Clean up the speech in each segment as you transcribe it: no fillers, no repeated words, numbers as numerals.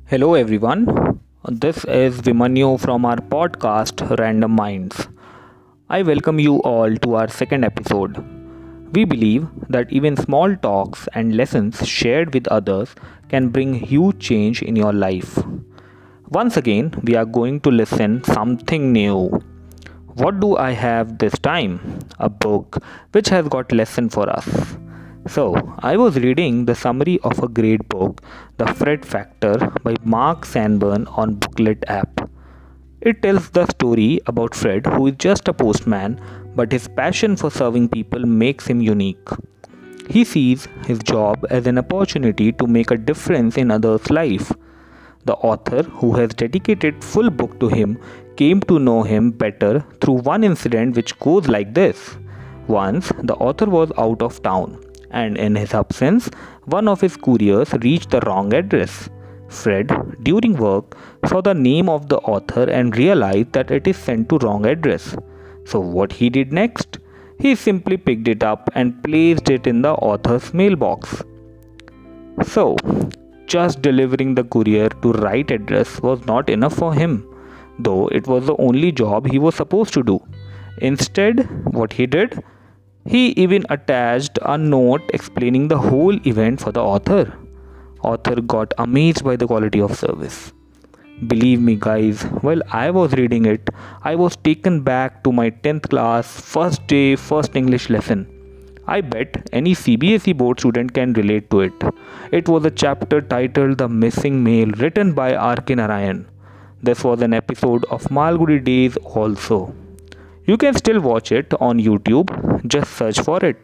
Hello everyone. This is Vimanyu from our podcast Random Minds. I welcome you all to our second episode. We believe that even small talks and lessons shared with others can bring huge change in your life. Once again, we are going to listen something new. What do I have this time? A book which has got lesson for us. So, I was reading the summary of a great book, The Fred Factor by Mark Sanborn on Booklet app. It tells the story about Fred, who is just a postman, but his passion for serving people makes him unique. He sees his job as an opportunity to make a difference in others' life. The author, who has dedicated full book to him, came to know him better through one incident which goes like this. Once, the author was out of town, and in his absence, one of his couriers reached the wrong address. Fred, during work, saw the name of the author and realized that it is sent to wrong address. So what he did next? He simply picked it up and placed it in the author's mailbox. So, just delivering the courier to right address was not enough for him, though it was the only job he was supposed to do. Instead, what he did? He even attached a note explaining the whole event for the author. Author got amazed by the quality of service. Believe me guys, while I was reading it, I was taken back to my 10th class, first day, first English lesson. I bet any CBSE board student can relate to it. It was a chapter titled The Missing Mail, written by R.K. Narayan. This was an episode of Malgudi Days also. You can still watch it on YouTube, just search for it.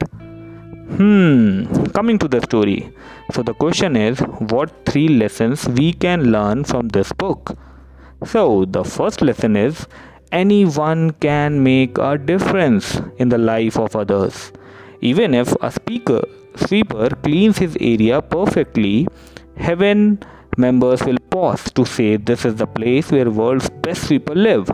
Coming to the story. So the question is, what 3 lessons we can learn from this book? So the first lesson is, anyone can make a difference in the life of others. Even if a sweeper cleans his area perfectly, heaven members will pause to say this is the place where world's best sweeper live.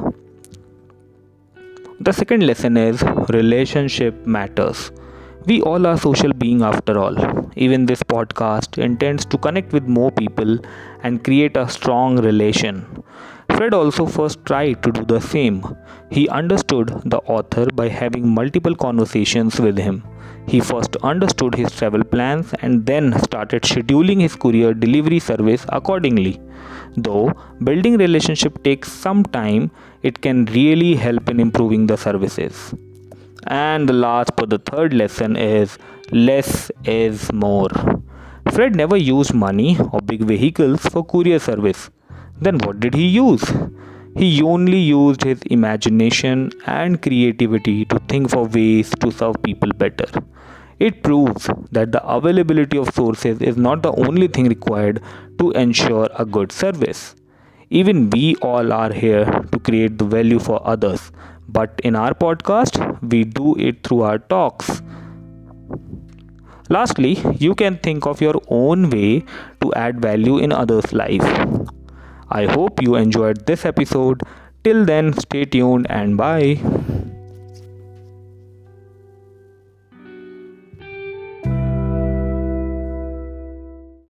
The second lesson is relationship matters. We all are social beings after all. Even this podcast intends to connect with more people and create a strong relation. Fred also first tried to do the same. He understood the author by having multiple conversations with him. He first understood his travel plans and then started scheduling his courier delivery service accordingly. Though building relationship takes some time, it can really help in improving the services. And the last but the third lesson is less is more. Fred never used money or big vehicles for courier service. Then what did he use? He only used his imagination and creativity to think for ways to serve people better. It proves that the availability of sources is not the only thing required to ensure a good service. Even we all are here to create the value for others, but in our podcast, we do it through our talks. Lastly, you can think of your own way to add value in others' life. I hope you enjoyed this episode. Till then, stay tuned and bye.